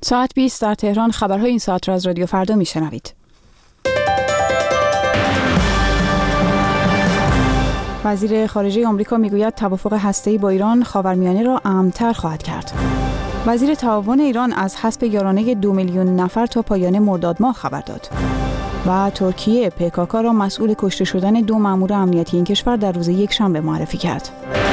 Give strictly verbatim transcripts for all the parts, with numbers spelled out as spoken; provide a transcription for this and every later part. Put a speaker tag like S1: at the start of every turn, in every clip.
S1: ساعت بیست در تهران. خبرهای این ساعت را از رادیو فردا میشنوید. وزیر خارجه آمریکا میگوید توافق هسته‌ای با ایران خاورمیانه را امن‌تر خواهد کرد. وزیر تعاون ایران از حذف یارانه دو میلیون نفر تا پایان مرداد ماه خبر داد. و ترکیه پیکاکا را مسئول کشته شدن دو مأمور امنیتی این کشور در روز یکشنبه معرفی کرد.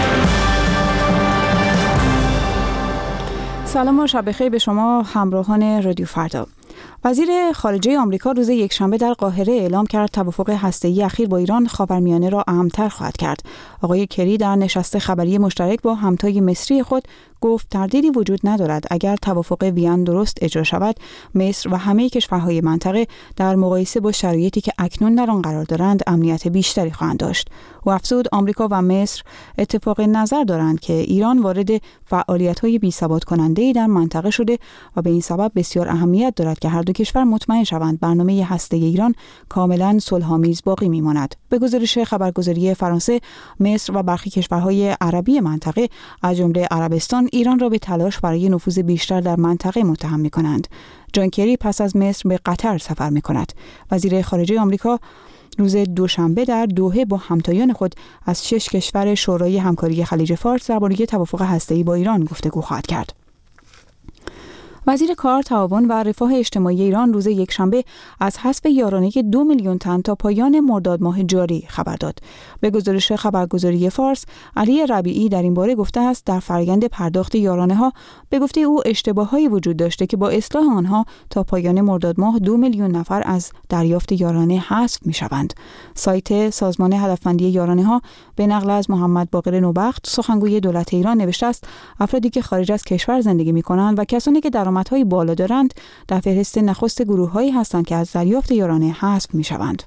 S1: سلام و شب بخیر به شما همراهان رادیو فردا. وزیر خارجه آمریکا روز یکشنبه در قاهره اعلام کرد توافق هسته‌ای اخیر با ایران خاورمیانه را امن‌تر خواهد کرد. آقای کری در نشست خبری مشترک با همتای مصری خود گفت تردیدی وجود ندارد اگر توافق وین درست اجرا شود، مصر و همه کشورهای منطقه در مقایسه با شرایطی که اکنون در آن قرار دارند امنیت بیشتری خواهند داشت. او افزود آمریکا و مصر اتفاق نظر دارند که ایران وارد فعالیت‌های بی‌ثبات کننده‌ای در منطقه شده و به این سبب بسیار اهمیت دارد که هر دو کشور مطمئن شوند برنامه هسته‌ای ایران کاملاً صلح‌آمیز باقی می‌ماند. به گزارش خبرگزاری فرانسه، مصر و برخی کشورهای عربی منطقه از جمله عربستان ایران را به تلاش برای نفوذ بیشتر در منطقه متهم می‌کنند. جان کری پس از مصر به قطر سفر می‌کند. وزیر خارجه آمریکا روز دوشنبه در دوحه با همتایان خود از شش کشور شورای همکاری خلیج فارس درباره توافق هسته‌ای با ایران گفتگو خواهد کرد. وزیر کار، تعاون و رفاه اجتماعی ایران روز یکشنبه از حذف یارانه دو میلیون تن تا پایان مرداد ماه جاری خبر داد. به گزارش خبرگزاری فارس، علی ربیعی در این باره گفته است در فرآیند پرداخت یارانه ها به گفته او اشتباهایی وجود داشته که با اصلاح آنها تا پایان مرداد ماه دو میلیون نفر از دریافت یارانه حذف می شوند. سایت سازمان هدفمندی یارانه ها به نقل از محمد باقر نوبخت سخنگوی دولت ایران نوشته است افرادی که خارج از کشور زندگی می کنند و کسانی که درآمدهای بالا دارند در فهرست نخست گروه‌هایی هستند که از دریافت یارانه حذف می‌شوند.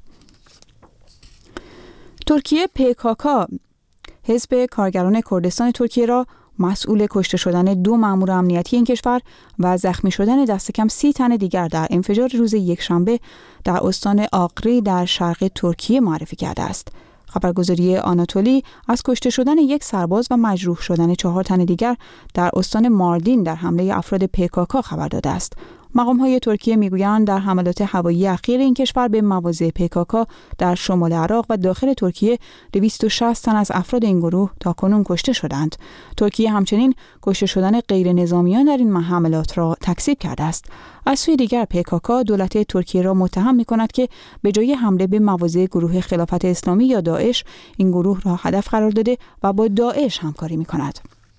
S1: ترکیه پیکاکا حزب کارگران کردستان ترکیه را مسئول کشته شدن دو مأمور امنیتی این کشور و زخمی شدن دست کم سی تن دیگر در انفجار روز یکشنبه در استان آقری در شرق ترکیه معرفی کرده است. خبرگزاری آناتولی از کشته شدن یک سرباز و مجروح شدن چهار تن دیگر در استان ماردین در حمله افراد پیکاکا خبر داده است. مقام‌های ترکیه میگویند در حملات هوایی اخیر این کشور به مواضع پیکاکا در شمال عراق و داخل ترکیه دویست و شصت تن از افراد این گروه تاکنون کشته شدند. ترکیه همچنین کشته شدن غیر نظامیان در این حملات را تکذیب کرده است. از سوی دیگر پیکاکا دولت ترکیه را متهم می‌کند که به جای حمله به مواضع گروه خلافت اسلامی یا داعش این گروه را هدف قرار داده و با داعش همکاری می‌کند.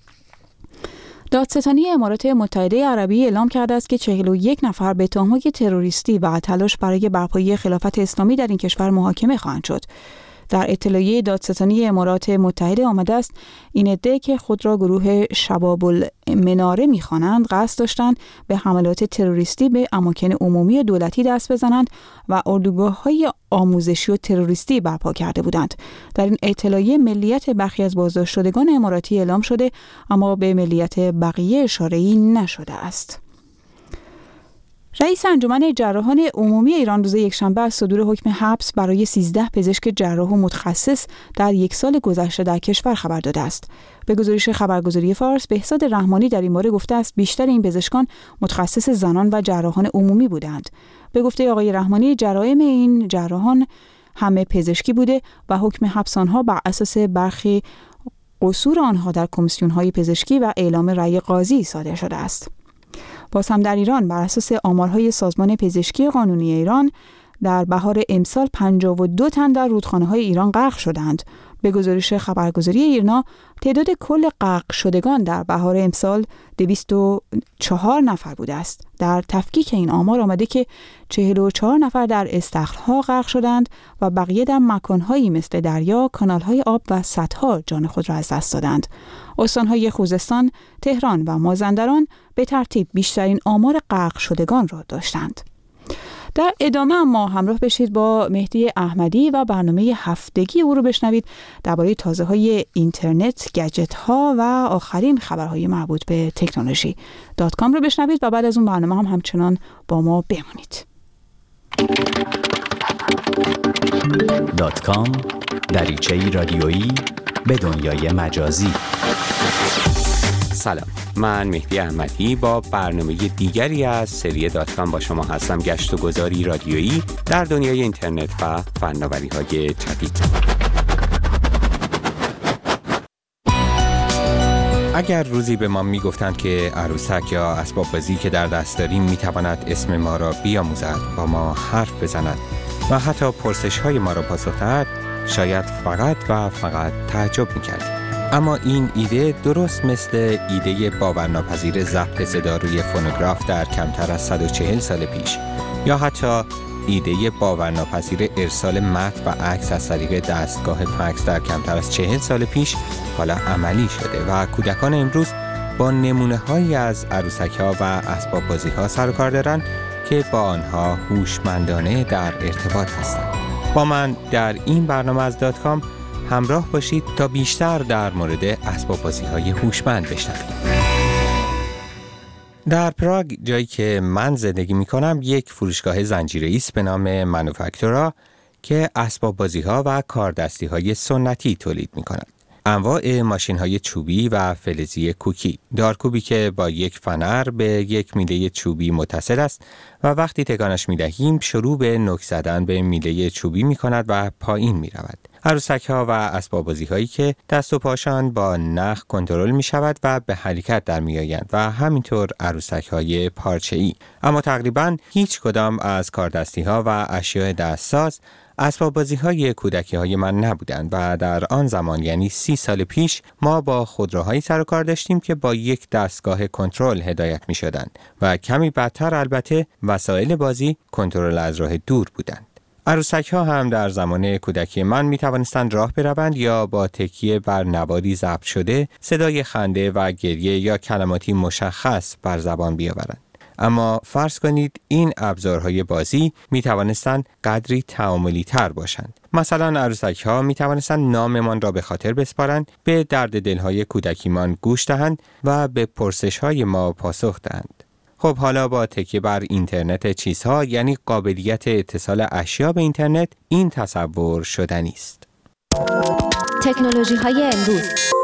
S1: دادستانی امارات متحده عربی اعلام کرده است که چهل و یک نفر به تهمات تروریستی و تلاش برای برپایی خلافت اسلامی در این کشور محاکمه خواهند شد. در اطلاعیه دادستانی امارات متحده آمده است این عده که خود را گروه شباب المناره می‌خوانند قصد داشتند به حملات تروریستی به اماکن عمومی دولتی دست بزنند و اردوگاه‌های آموزشی و تروریستی برپا کرده بودند. در این اطلاعیه ملیت برخی از بازداشت شدگان اماراتی اعلام شده اما به ملیت بقیه اشاره‌ای نشده است. رئیس انجمن جراحان عمومی ایران روز یکشنبه از صدور حکم حبس برای سیزده پزشک جراح و متخصص در یک سال گذشته در کشور خبر داده است. به گزارش خبرگزاری فارس، بهزاد رحمانی در این باره گفته است بیشتر این پزشکان متخصص زنان و جراحان عمومی بودند. به گفته آقای رحمانی جرائم این جراحان همه پزشکی بوده و حکم حبس آنها بر اساس برخی قصور آنها در کمیسیون‌های پزشکی و اعلام رأی قاضی صادر شده است. باز هم در ایران بر اساس آمارهای سازمان پزشکی قانونی ایران در بهار امسال پنجاه و دو تن در رودخانه‌های ایران غرق شدند. به گزارش خبرگزاری ایرنا تعداد کل غرق شدگان در بهار امسال دویست و چهار نفر بوده است. در تفکیک این آمار آمده که چهل و چهار نفر در استخرها غرق شدند و بقیه در مکانهایی مثل دریا، کانال‌های آب و سدها جان خود را از دست دادند. استان‌های خوزستان، تهران و مازندران به ترتیب بیشترین آمار غرق شدگان را داشتند. در ادامه اما همراه بشید با مهدی احمدی و برنامه هفتگی او رو بشنوید درباره تازه‌های اینترنت، گجت‌ها و آخرین خبرهای مربوط به تکنولوژی. دات کام رو بشنوید و بعد از اون برنامه هم همچنان با ما بمانید.
S2: دات کام دریچه‌ای رادیویی به دنیای مجازی.
S3: سلام، من مهدی احمدی با برنامه دیگری از سری دات کام با شما هستم. گشت و گذاری رادیویی در دنیای اینترنت و فناوری‌های جدید. اگر روزی به ما میگفتند که عروسک یا اسباب بازی که در دست داریم میتواند اسم ما را بیاموزد، با ما حرف بزند و حتی پرسش‌های ما را پاسخ دهد، شاید فقط و فقط تعجب میکردیم. اما این ایده درست مثل ایده باورناپذیر ضبط صدا روی فونوگراف در کمتر از صد و چهل سال پیش، یا حتی ایده باورناپذیر ارسال متن و عکس از طریق دستگاه فکس در کمتر از چهل سال پیش حالا عملی شده و کودکان امروز با نمونه‌هایی از عروسک‌ها و اسباب بازی‌ها سر و کار دارند که با آنها هوشمندانه در ارتباط هستند. با من در این برنامه از دات کام همراه باشید تا بیشتر در مورد اسباب بازی‌های هوشمند بشنوید. در پراگ، جایی که من زندگی می‌کنم، یک فروشگاه زنجیره‌ای است به نام مانوفکتورا که اسباب بازی‌ها و کاردستی‌های سنتی تولید می‌کند. انواع ماشین‌های چوبی و فلزی کوکی، دارکوبی که با یک فنر به یک میله چوبی متصل است و وقتی تکانش می‌دهیم شروع به نوک زدن به میله چوبی می‌کند و پایین می‌رود. عروسک‌ها و اسباب بازی‌هایی که دست و پاشان با نخ کنترل می‌شود و به حرکت در می‌آیند و همینطور عروسک‌های پارچه‌ای. اما تقریباً هیچ کدام از کاردستی‌ها و اشیاء دستساز اسباب بازی‌های کودکی‌های من نبودند و در آن زمان، یعنی سی سال پیش، ما با خودروهایی سر و کار داشتیم که با یک دستگاه کنترل هدایت می‌شدند و کمی بعدتر البته وسایل بازی کنترل از راه دور بودند. عروسک‌ها هم در زمان کودکی من می‌توانستند راه بروند یا با تکیه بر نواری ضبط شده صدای خنده و گریه یا کلماتی مشخص بر زبان بیاورند. اما فرض کنید این ابزارهای بازی می توانستند قدری تعاملی تر باشند. مثلا عروسک‌ها می توانستند ناممان را به خاطر بسپارند، به درد دلهای کودکیمان گوش دهند و به پرسش‌های ما پاسخ دهند. خب حالا با تکیه بر اینترنت چیزها، یعنی قابلیت اتصال اشیا به اینترنت، این تصور شدنی است.
S4: تکنولوژی‌های امروز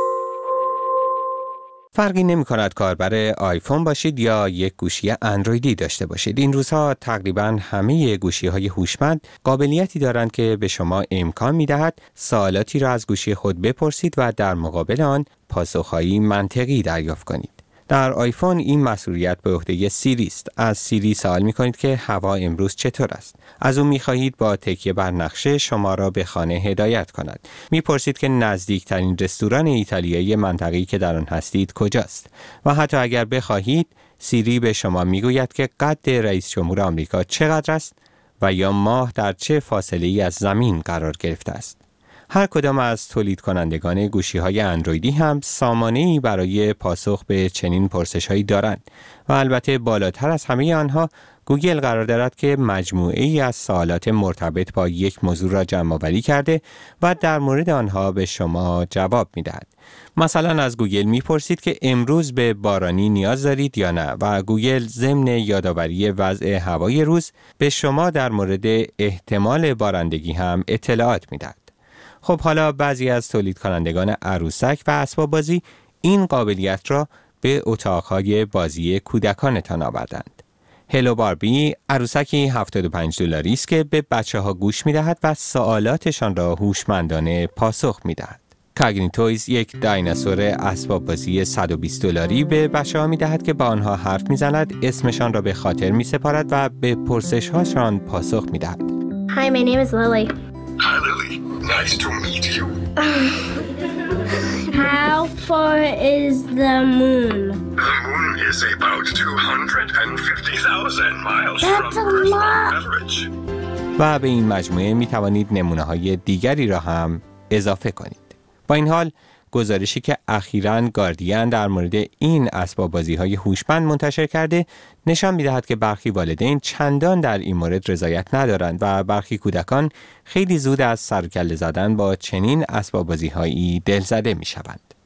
S3: فرقی نمی کند کاربر آیفون باشید یا یک گوشی اندرویدی داشته باشید. این روزها تقریباً همه گوشی‌های هوشمند قابلیتی دارند که به شما امکان می‌دهد سوالاتی را از گوشی خود بپرسید و در مقابل آن پاسخ‌های منطقی دریافت کنید. در آیفون این مسئولیت به عهده سیری است. از سیری سوال می‌کنید که هوا امروز چطور است. از او می‌خواهید با تکیه بر نقشه شما را به خانه هدایت کند. می‌پرسید که نزدیکترین رستوران ایتالیایی منطقه‌ای که در آن هستید کجاست و حتی اگر بخواهید سیری به شما می‌گوید که قد رئیس جمهور آمریکا چقدر است و یا ماه در چه فاصله‌ای از زمین قرار گرفته است. هر کدام از تولید کنندگان گوشی‌های اندرویدی هم سامانه‌ای برای پاسخ به چنین پرسش‌هایی دارند و البته بالاتر از همه آنها گوگل قرار دارد که مجموعه‌ای از سوالات مرتبط با یک موضوع را جمع‌آوری کرده و در مورد آنها به شما جواب می‌دهد. مثلا از گوگل می‌پرسید که امروز به بارانی نیاز دارید یا نه و گوگل ضمن یادآوری وضع هوای روز به شما در مورد احتمال بارندگی هم اطلاعات می‌دهد. خب حالا بعضی از تولید کنندگان عروسک و اسباب بازی این قابلیت را به اتاق‌های بازی کودکانتان آوردند. هلو باربی عروسکی هفتاد و پنج دلاری است که به بچه‌ها گوش می‌دهد و سوالاتشان را هوشمندانه پاسخ می‌دهد. کاگنیتویز یک دایناسور اسباب بازی صد و بیست دلاری به بچه‌ها می‌دهد که با آنها حرف می‌زند، اسمشان را به خاطر می‌سپارد و به پرسش‌هاشان پاسخ می‌دهد.
S5: Hi, my name is Lily.
S6: Hi, Lily. Nice to meet you.
S5: How far is the moon?
S6: The moon is about two hundred fifty thousand miles
S5: That's
S6: from
S5: a
S6: Earth's
S5: lot.
S6: average.
S3: و به این مجموعه می توانید نمونه‌های دیگری را هم اضافه کنید. با این حال گزارشی که اخیراً گاردین در مورد این اسباب بازی‌های هوشمند منتشر کرده نشان می‌دهد که برخی والدین چندان در این مورد رضایت ندارند و برخی کودکان خیلی زود از سر و کله زدن با چنین اسباب بازی‌هایی دلزده می‌شوند.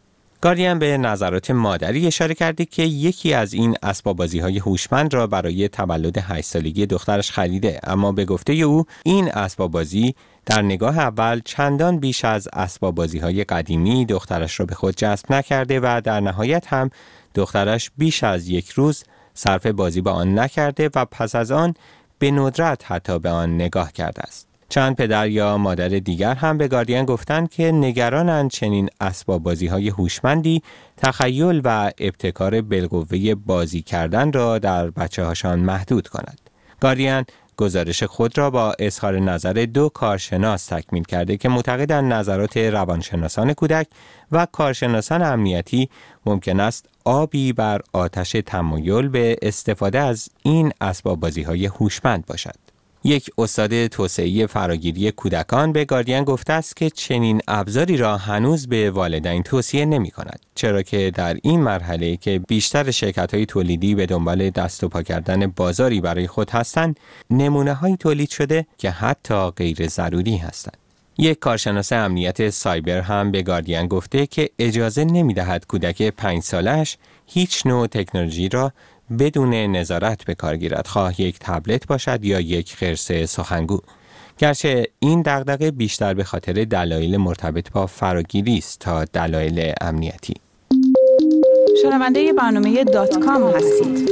S3: گاردین به نظرات مادری اشاره کرده که یکی از این اسباب بازی‌های هوشمند را برای تولد هشت سالگی دخترش خریده، اما به گفته او این اسباب بازی در نگاه اول چندان بیش از اسباب بازی‌های قدیمی دخترش را به خود جذب نکرده و در نهایت هم دخترش بیش از یک روز صرف بازی با آن نکرده و پس از آن به ندرت حتی به آن نگاه کرده است. چند پدر یا مادر دیگر هم به گاردین گفتند که نگرانند چنین اسباب بازی‌های هوشمندی تخیل و ابتکار بالقوه بازی کردن را در بچه‌هاشان محدود کند. گاردین گزارش خود را با اظهار نظر دو کارشناس تکمیل کرده که معتقدند نظرات روانشناسان کودک و کارشناسان امنیتی ممکن است آبی بر آتش تمایل به استفاده از این اسباب بازی‌های هوشمند باشد. یک استاد توسعه فراگیری کودکان به گاردین گفته است که چنین ابزاری را هنوز به والدین توصیه نمی کند، چرا که در این مرحله که بیشتر شرکت‌های تولیدی به دنبال دست و پا کردن بازاری برای خود هستند، نمونه‌هایی تولید شده که حتی غیر ضروری هستند. یک کارشناس امنیت سایبر هم به گاردین گفته که اجازه نمی‌دهد کودک پنج سالش هیچ نوع تکنولوژی را بدون نظارت به کار گیرد، خواه یک تبلت باشد یا یک خرس سخنگو. گرچه این دغدغه بیشتر به خاطر دلایل مرتبط با فراگیری است تا دلایل امنیتی.
S1: شنونده برنامه دات کام هستید.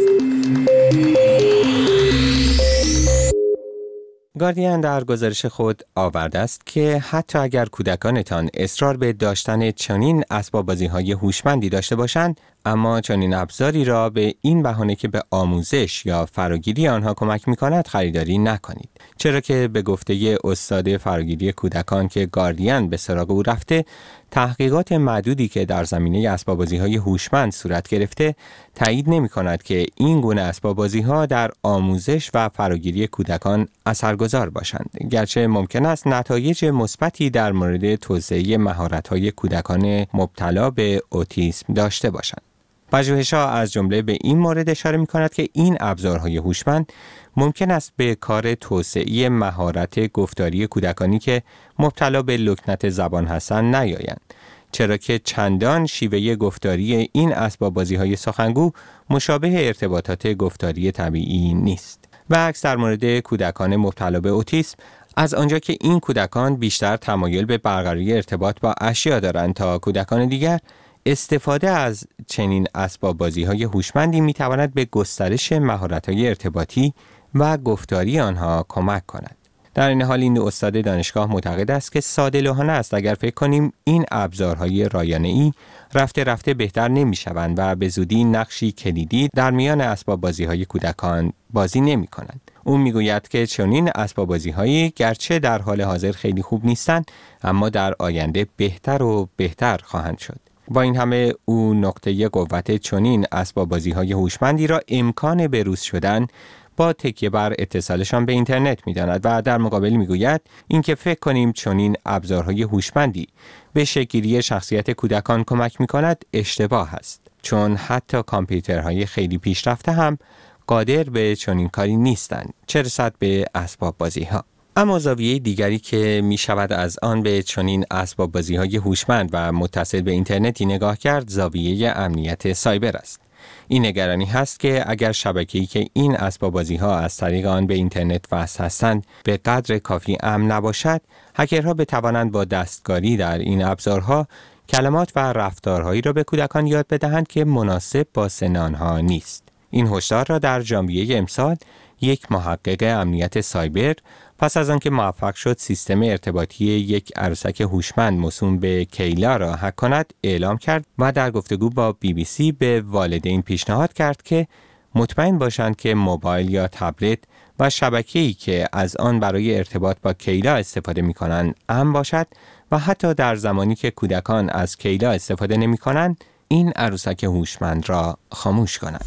S3: گاردین در گزارش خود آورده است که حتی اگر کودکانتان اصرار به داشتن چنین اسباب بازی‌های هوشمندی داشته باشند، اما چنین ابزاری را به این بهانه که به آموزش یا فراگیری آنها کمک می‌کند خریداری نکنید، چرا که به گفته استاد فراگیری کودکان که گاردین به سراغ او رفته، تحقیقات معدودی که در زمینه اسباب بازی‌های هوشمند صورت گرفته تایید نمی‌کند که این گونه اسباب بازی‌ها در آموزش و فراگیری کودکان اثرگذار باشند، گرچه ممکن است نتایج مثبتی در مورد توسعه مهارت‌های کودکان مبتلا به اوتیسم داشته باشند. پژوهش‌ها از جمله به این مورد اشاره می‌کند که این ابزارهای هوشمند ممکن است به کار توسعه مهارت گفتاری کودکانی که مبتلا به لکنت زبان هستند نیایند، چرا که چندان شیوه گفتاری این اسباب بازی‌های سخنگو مشابه ارتباطات گفتاری طبیعی نیست. و عکس در مورد کودکان مبتلا به اوتیسم، از آنجا که این کودکان بیشتر تمایل به برقراری ارتباط با اشیا دارند تا کودکان دیگر، استفاده از چنین اسباب بازی‌های هوشمندی می‌تواند به گسترش مهارت‌های ارتباطی و گفتاری آنها کمک کند. در این حال این استاد دانشگاه معتقد است که ساده‌لوحانه است اگر فکر کنیم این ابزارهای رایانه‌ای رفته رفته بهتر نمی‌شوند و به زودی نقشی کلیدی در میان اسباب بازی‌های کودکان بازی نمی‌کنند. او میگوید که چنین اسباب بازی‌هایی گرچه در حال حاضر خیلی خوب نیستند، اما در آینده بهتر و بهتر خواهند شد. با این همه او نقطه قوت چنین اسباب بازی‌های هوشمندی را امکان بروز شدن با تکیه بر اتصالشان به اینترنت می‌داند و در مقابل میگوید اینکه فکر کنیم چنین ابزارهای هوشمندی به شکل‌گیری شخصیت کودکان کمک می‌کند اشتباه است، چون حتی کامپیوترهای خیلی پیشرفته هم قادر به چنین کاری نیستند، چه رسد به اسباب بازی‌ها. اما زاویه دیگری که می شود از آن به چنین اسباب بازی‌های هوشمند و متصل به اینترنتی نگاه کرد، زاویه امنیت سایبر است. این نگرانی هست که اگر شبکه‌ای که این اسباب بازی‌ها از طریق آن به اینترنت وصل هستند به قدر کافی امن نباشد، هکرها بتوانند با دستکاری در این ابزارها کلمات و رفتارهایی را به کودکان یاد بدهند که مناسب با سن آنها نیست. این هشدار را در ژانویه امسال یک محقق امنیت سایبر پس از آنکه موفق شد سیستم ارتباطی یک عروسک هوشمند موسوم به کیلا را هک کند اعلام کرد و در گفتگو با بی بی سی به والدین پیشنهاد کرد که مطمئن باشند که موبایل یا تبلت و شبکه‌ای که از آن برای ارتباط با کیلا استفاده می‌کنند امن باشد و حتی در زمانی که کودکان از کیلا استفاده نمی‌کنند این عروسک هوشمند را خاموش کنند.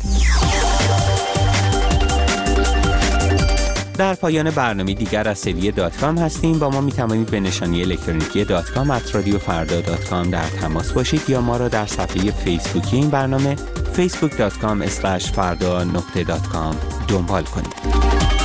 S3: در پایان برنامه دیگر از سری دات کام هستیم. با ما می توانید به نشانی الکترونیکی دات کام ات رادیو فردا دات کام در تماس باشید یا ما را در صفحه فیسبوکی این برنامه فیسبوک دات کام اسلش فردا نقطه دات کام دنبال کنید.